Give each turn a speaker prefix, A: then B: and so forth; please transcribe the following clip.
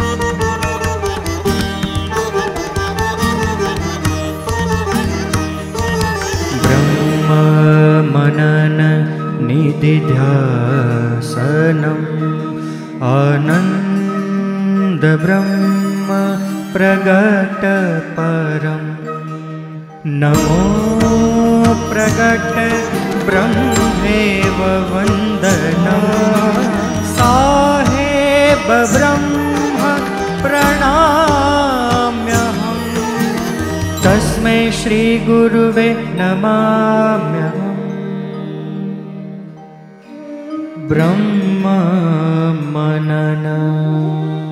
A: मनन निधिध्यासनम् आनन्द ब्रह्म प्रगट परम् नमो प्रगट ब्रह्मेव वन्दनम् साहेब ब्रह्म प्रणाम्यहम् तस्मै श्री गुरुवे नमाम्यहम् ब्रह्म मनन।